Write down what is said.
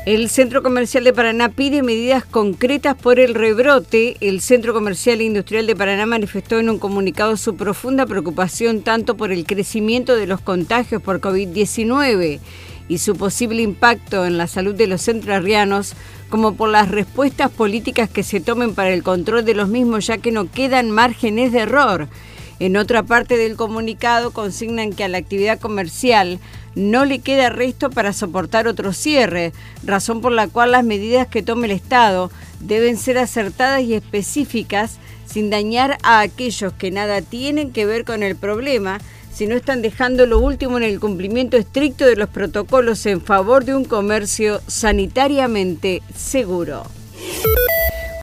El Centro Comercial de Paraná pide medidas concretas por el rebrote. El Centro Comercial e Industrial de Paraná manifestó en un comunicado su profunda preocupación tanto por el crecimiento de los contagios por COVID-19 y su posible impacto en la salud de los entrerrianos, como por las respuestas políticas que se tomen para el control de los mismos, ya que no quedan márgenes de error. En otra parte del comunicado consignan que a la actividad comercial no le queda resto para soportar otro cierre, razón por la cual las medidas que tome el Estado deben ser acertadas y específicas sin dañar a aquellos que nada tienen que ver con el problema, sino están dejando lo último en el cumplimiento estricto de los protocolos en favor de un comercio sanitariamente seguro.